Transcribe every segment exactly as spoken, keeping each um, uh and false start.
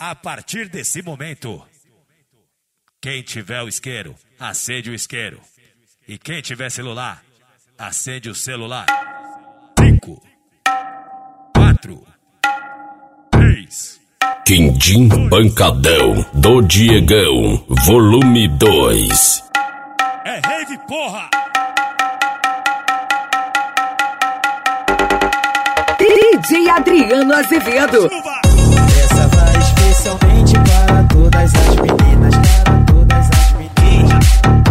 A partir desse momento, quem tiver o isqueiro, acende o isqueiro. E quem tiver celular, acende o celular. Cinco, quatro, três. Quindim Pancadão do Diegão, volume dois. É rave, porra! D J Adriano Azevedo. Essa vai especialmente para todas as meninas, para todas as meninas.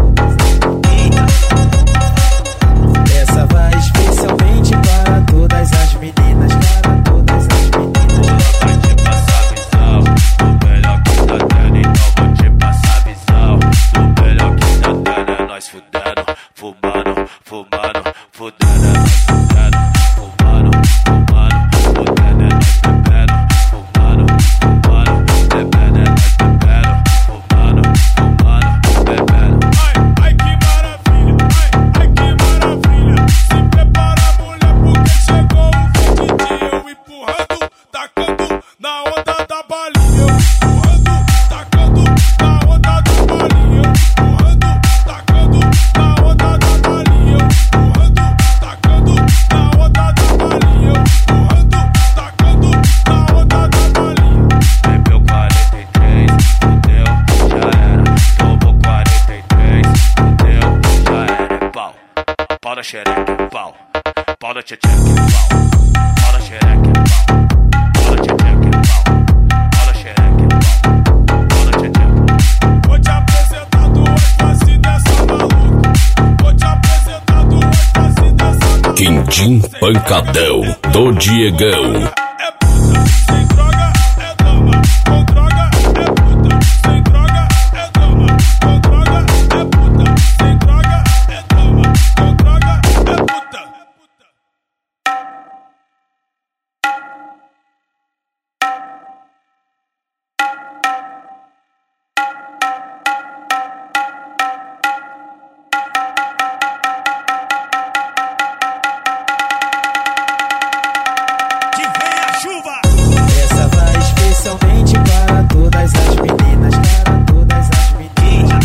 Essa vai especialmente para todas as meninas, para todas as meninas. Vai te passar visão, o melhor que tá tendo, então vou te passar visão. O melhor que tá tendo é nós fudendo, fumando, fumando, fudendo é nós fudendo, fumando, fumando, fudendo é nós bebendo, fumando, fumando, bebendo é nós bebendo, fumando, fumando, bebendo. Ai, ai que maravilha, ai, ai que maravilha. Se prepara, mulher, porque chegou o fim de dia. Eu empurrando, tacando na onda da balinha. Eu empurrando, tacando na onda da balinha. Eu empurrando, tacando na onda da balinha. Eu empurrando, tacando na onda da balinha. Eu empurrando, tacando na onda da balinha. Bebeu quarenta e três, fudeu, já era. Tomou quarenta e três, fudeu, já era. É pau, pau na xereca, pau. Pau na tcheteca, pau. Pau na xereca, pau. Pau na tcheteca, pau. Pau na xereca, pau. Pau na tcheteca. Vou te apresentar duas faces dessa maluca. Vou te apresentar duas faces dessa maluca. Quindim Pancadão do Diegão. É puta, sem droga é dama. Com droga é puta, sem droga é dama. Com droga é puta, sem droga é dama. Com droga é puta. Que vem a chuva! Essa vai especialmente para todas as meninas, para todas as meninas.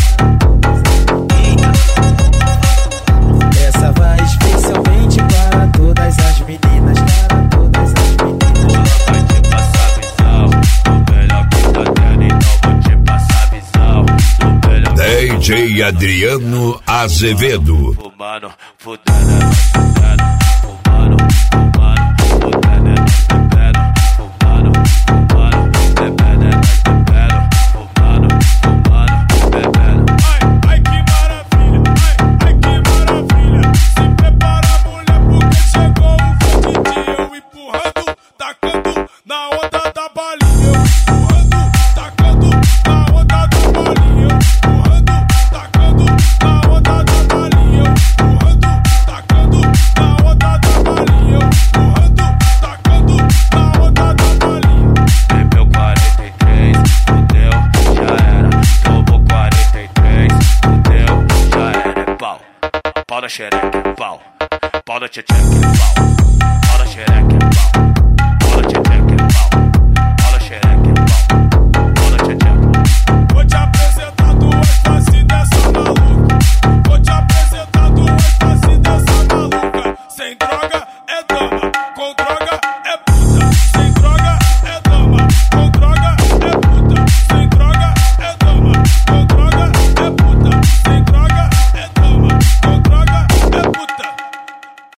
Essa vai especialmente para todas as meninas, para todas as meninas. Vai te passar visão, o melhor que tá tendo, então vou te passar visão. O melhor D J Adriano Azevedo. fumando, fudendo é nós fudendo, fumando, fumando, fudendo é nós bebendo, fumando, fumando, bebendo é nós bebendo, fumando, fumando, bebendo. Ai, ai que maravilha, ai, ai que maravilha. Se prepara, mulher, porque chegou o fim de dia. Eu empurrando, tacando na onda da balinha. Eu empurrando, tacando na onda da balinha. Eu empurrando, tacando na onda da balinha. Eu empurrando, tacando na onda da balinha. Eu empurrando, tacando na onda da balinha. Bebeu quarenta e três, fudeu, já era. Tomou quarenta e três, fudeu, já era. É pau, pau na xereca, pau. Pau na tcheteca, pau.